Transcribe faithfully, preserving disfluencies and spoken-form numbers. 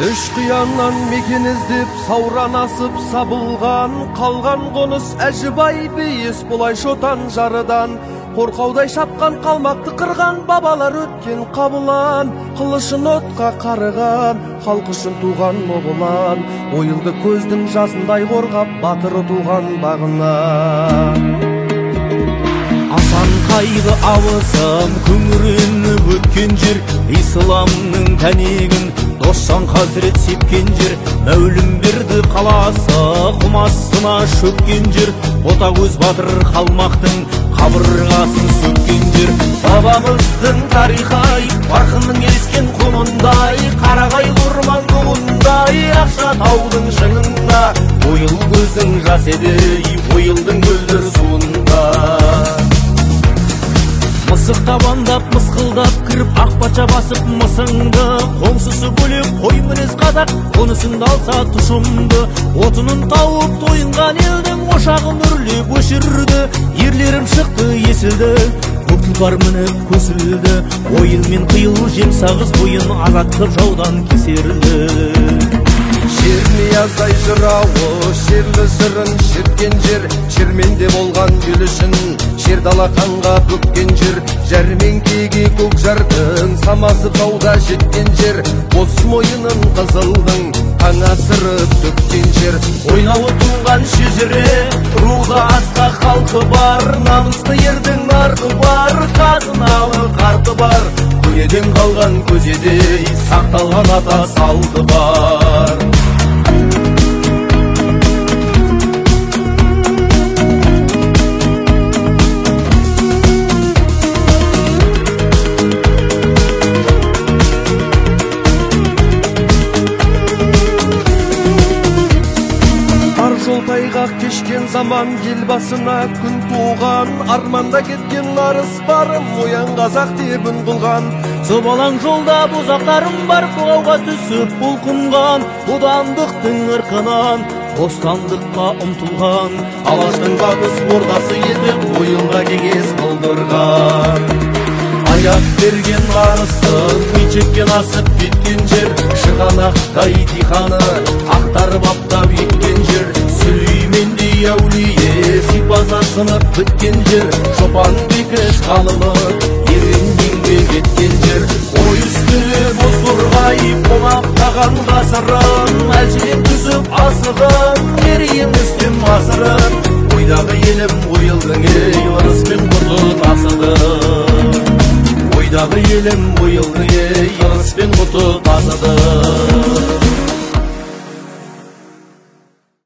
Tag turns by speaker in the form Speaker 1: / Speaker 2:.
Speaker 1: Көш қияннан мекен іздеп сауран асып сабылған, қалған қоныс әжібай бейіс бұлай шотан жарыдан. Қорқаудай шапқан қалмақты қырған, бабалар өткен қабылан, қылышын отқа қарыған, халық үшін туған оғылан. Ойылды көздің жасындай қорғап, батыры туған бағына.
Speaker 2: Асан қайғы ауызым күңіреніп өткен жер, исламның тәнегін доссан хазірет сепкен жер. Мәулім берді қаласы құмасына шөккен жер, Ботагөз батыр қалмақтың қабырғасын сөккен жер. Бабамыздың тарихай барқынның ескен құнындай, қарағай орман бұғындай, ақша таудың шыңында, ойыл көздің жас едей, ойылдың мөлдір суында. Мысық табандап, мысқылдап кіріп, ақ патша басып мысыңды, қоңсысы бөлек, қой мінез қазақ, қонысыңды алса тұшымды. Отынын тауып тойынған елдің ошағын үрлеп өшірді, ерлерім шықты есілді, көк тұлпар мініп көсілді. Ойыл мен қиыл жем сағыз бойын азаттық жаудан кесерлі.
Speaker 1: Шернияздай жырауы, шерлі жырын шерткен жер, шерменде болған гүл үшін, шер дала қанға бөккен жер. Жәрмеңкеге көк жардың самасы тауда жеткен жер, бос мойынын қызылдың аңа сырып төккен жер. Ойнауы туған шежіре, руда асқа халқы бар, намысты ердің нарқы бар, қазыналы қарты бар. Көнеден қалған көзедей, сақталған ата салты бар. Тайғақ кешкен заман ел басына күн туған, арманда кеткен арыс барым, оян қазақ деп үн қылған.
Speaker 2: Собалаң жолда бұзақтарым бар, бұғауға түсіп бұлқынған, бодандықтың ырқынан бостандыққа ұмтылған.
Speaker 1: Алаштың батыс ордасы етіп ойылға кеңес қылдырған. Аяқ берген арыстың мечеккен асып кеткен жер, шығанақтай диханы ақтарып аптап еккен жер. Сүлеймендей әулие сипаса сынып біткен жер, шопан бекіш қалымы ерен еңбек еткен жер. Ой үстіне боз торғай қонақтаған ғасырын, әлжен түсіп асығын, ерейін үстім асырын. Ойдағы елім ойылдың ей, ырыспен құты тасыды. Ойдағы елім ойылдың ей, ырыспен құты тасыды.